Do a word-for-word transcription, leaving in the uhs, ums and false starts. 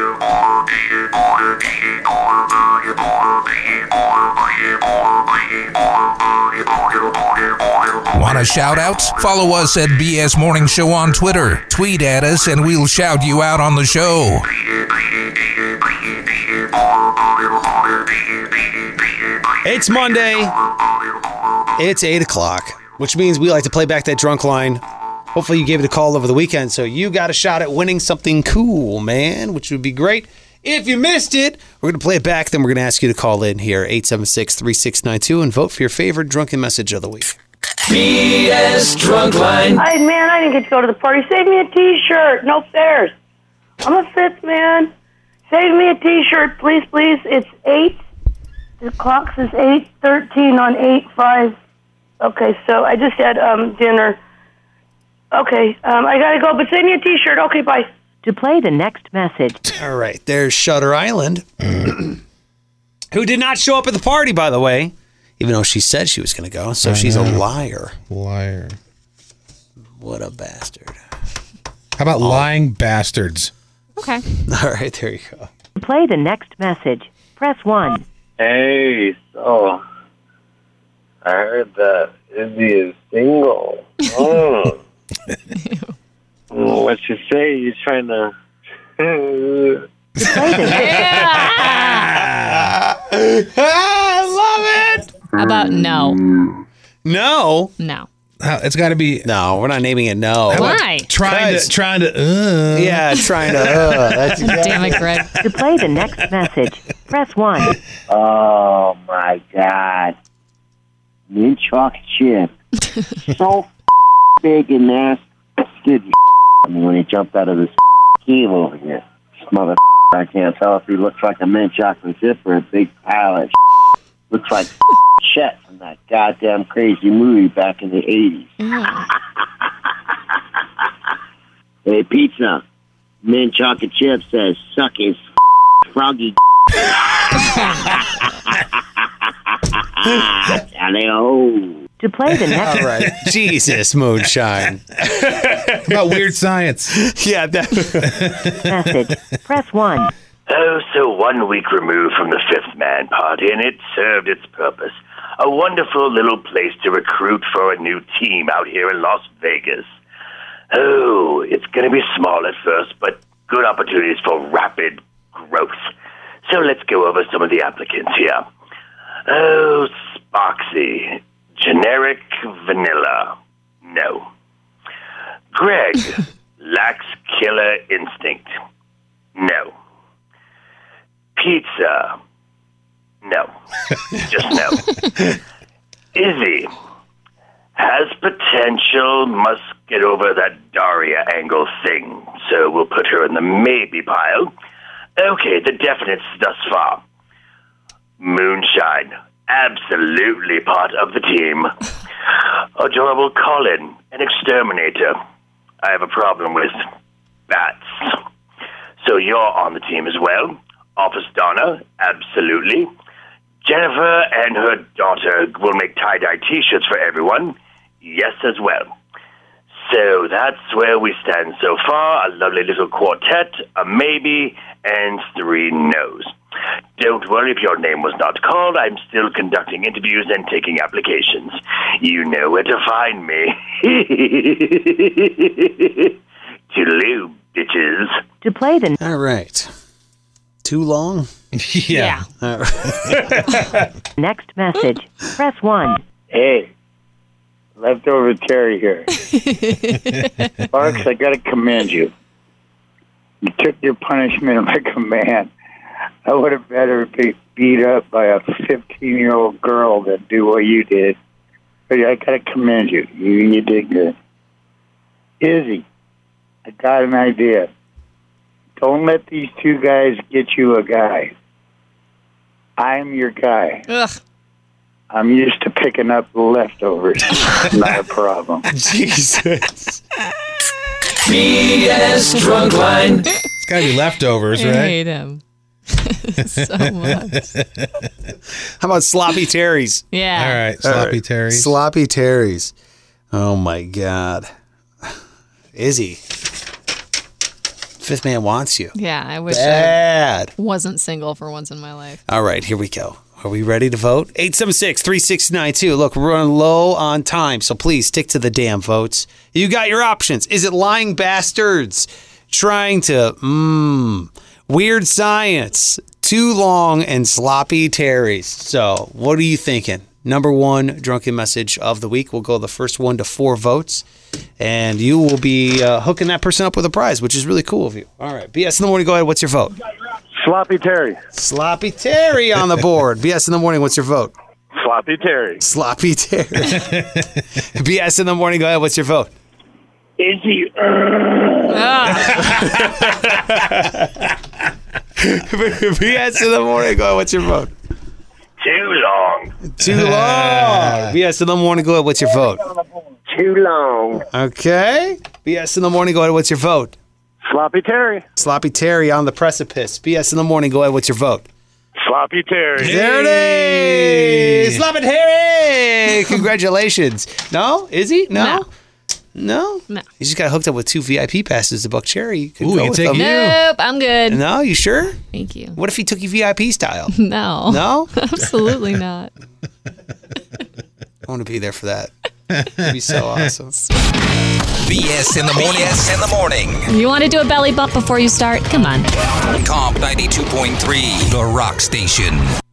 Want a shout out? Follow us at B S Morning Show on Twitter. Tweet at us and we'll shout you out on the show. It's Monday. It's eight o'clock, which means we like to play back that drunk line. Hopefully you gave it a call over the weekend, so you got a shot at winning something cool, man, which would be great. If you missed it, we're going to play it back, then we're going to ask you to call in here, eight seven six, three six nine two, and vote for your favorite drunken message of the week. B S Drunk Line. Hey, man, I didn't get to go to the party. Save me a T-shirt. No fares. I'm a fifth man. Save me a T-shirt, please, please. It's eight. The clock says eight thirteen on eight five. Okay, so I just had um, dinner. Okay, um, I got to go, but save me a T-shirt. Okay, bye. To play the next message. All right, there's Shutter Island, who did not show up at the party, by the way, even though she said she was going to go, so I she's know. a liar. Liar. What a bastard. How about oh. lying bastards? Okay. All right, there you go. To play the next message, press one. Hey, so I heard that Izzy is single. Oh. What you say? You're trying to... I love it! How about no? No? No. Uh, it's got to be... No, we're not naming it no. Why? Trying to... Trying to uh. Yeah, trying to... Uh, that's exactly. Damn it, Greg. To play the next message, press one. Oh, my God. Mint chocolate chip. So big and nasty. Scared the I mean, when he jumped out of this cave over here. This mother I can't tell if he looks like a mint chocolate chip or a big pile of looks like Chet from that goddamn crazy movie back in the eighties. Mm. Hey, pizza. Mint chocolate chip says, suck his froggy. Hello. To play the next... All right. Jesus, moonshine. About weird science. Yeah. That... message. Press one. Oh, so one week removed from the fifth man party, and it served its purpose. A wonderful little place to recruit for a new team out here in Las Vegas. Oh, it's going to be small at first, but good opportunities for rapid growth. So let's go over some of the applicants here. Oh, Sparksy. Generic vanilla. No. Greg. Lacks killer instinct. No. Pizza. No. Just no. Izzy. Has potential, must get over that Daria angle thing, so we'll put her in the maybe pile. Okay, the definites thus far. Moonshine. Absolutely part of the team. Adorable Colin, an exterminator. I have a problem with bats. So you're on the team as well. Office Donna, absolutely. Jennifer and her daughter will make tie-dye t-shirts for everyone. Yes, as well. So that's where we stand so far. A lovely little quartet, a maybe, and three no's. Don't worry if your name was not called. I'm still conducting interviews and taking applications. You know where to find me. Toodaloo, bitches. To play the... All right. Too long? Yeah. All right. Next message. Press one. Hey, leftover Terry here. Sparks, I got to commend you. You took your punishment like a man. I would have better be beat up by a fifteen-year-old girl than do what you did. But I got to commend you. You, you did good. Izzy, I got an idea. Don't let these two guys get you a guy. I'm your guy. Ugh. I'm used to picking up the leftovers. Not a problem. Jesus. B S Drunk Line. It's got to be leftovers, right? I hate him. So much. How about Sloppy Terry's? Yeah. All right. Sloppy All right. Terry's. Sloppy Terry's. Oh, my God. Izzy. Fifth man wants you. Yeah, I wish Bad. I wasn't single for once in my life. All right, here we go. Are we ready to vote? eight seven six, three six nine two. Look, we're running low on time, so please stick to the damn votes. You got your options. Is it lying bastards trying to, mmm, weird science, too long, and sloppy Terrys? So, what are you thinking? Number one drunken message of the week. We'll go the first one to four votes, and you will be uh, hooking that person up with a prize, which is really cool of you. All right, B S in the morning, go ahead. What's your vote? Sloppy Terry. Sloppy Terry on the board. B S in the morning, what's your vote? Sloppy Terry. Sloppy Terry. B S in the morning, go ahead. What's your vote? Izzy. B S in the morning, go ahead. What's your vote? Too long. Too long. B S in the morning, go ahead. What's your vote? Too long. Okay. B S in the morning, go ahead. What's your vote? Sloppy Terry. Sloppy Terry on the precipice. B S in the morning, go ahead. What's your vote? Sloppy Terry. There it is. Sloppy Terry. Congratulations. No? Is he? No? No. No? No. You just got hooked up with two V I P passes to Buck Cherry. You could Ooh, go you with take them. you. Nope, I'm good. No? You sure? Thank you. What if he took you V I P style? No. No? Absolutely not. I want to be there for that. It'd be so awesome. B S in the morning. B S in the morning. You want to do a belly bump before you start? Come on. Comp ninety-two point three, the rock station.